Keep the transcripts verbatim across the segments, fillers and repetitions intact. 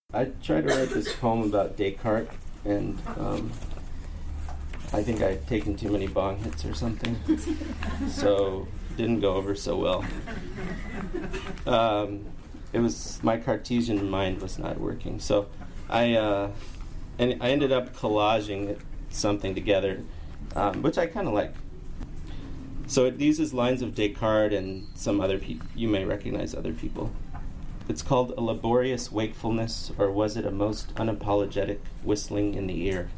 I tried to write this poem about Descartes, and um, I think I'd taken too many bong hits or something, so it didn't go over so well. Um, it was, my Cartesian mind was not working, so I uh, and I ended up collaging something together, um, which I kind of like. So it uses lines of Descartes and some other people. You may recognize other people. It's called A Laborious Wakefulness, or was it a most unapologetic whistling in the ear?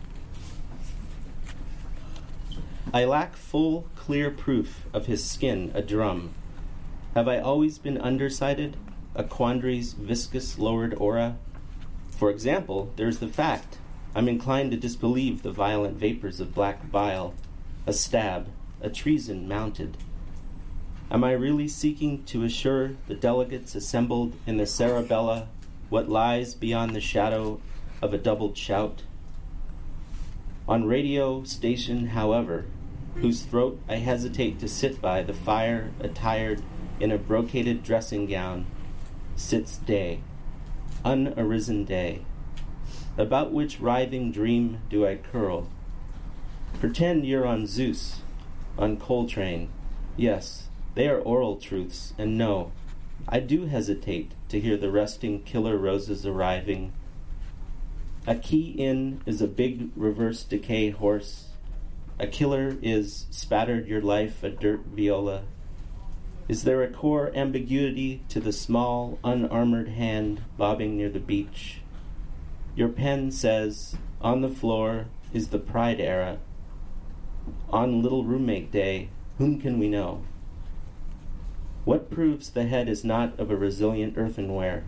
I lack full, clear proof of his skin a drum. Have I always been undersided, a quandary's viscous lowered aura? For example, there's the fact. I'm inclined to disbelieve the violent vapors of black bile, a stab, a treason mounted. Am I really seeking to assure the delegates assembled in the Cerebella what lies beyond the shadow of a doubled shout? On radio station, however, whose throat I hesitate to sit by the fire attired in a brocaded dressing gown, sits day, unarisen day. About which writhing dream do I curl? Pretend you're on Zeus, on Coltrane, yes, they are oral truths, and no, I do hesitate to hear the resting killer roses arriving. A key-in is a big reverse decay horse. A killer is spattered your life a dirt viola. Is there a core ambiguity to the small, unarmored hand bobbing near the beach? Your pen says, on the floor is the pride era. On little roommate day, whom can we know? What proves the head is not of a resilient earthenware?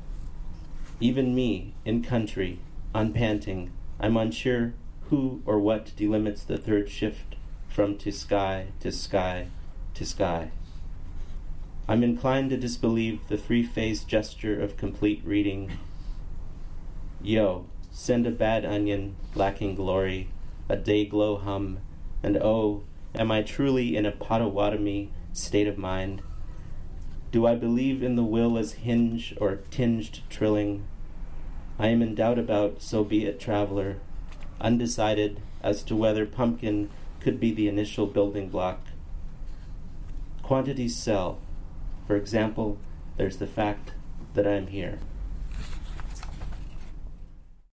Even me, in country, unpanting, I'm unsure who or what delimits the third shift from to sky to sky to sky. I'm inclined to disbelieve the three-phase gesture of complete reading. Yo, send a bad onion, lacking glory, a day-glow hum, and oh, am I truly in a Potawatomi state of mind? Do I believe in the will as hinge or tinged trilling? I am in doubt about so be it, traveler, undecided as to whether pumpkin could be the initial building block. Quantities sell. For example, there's the fact that I'm here.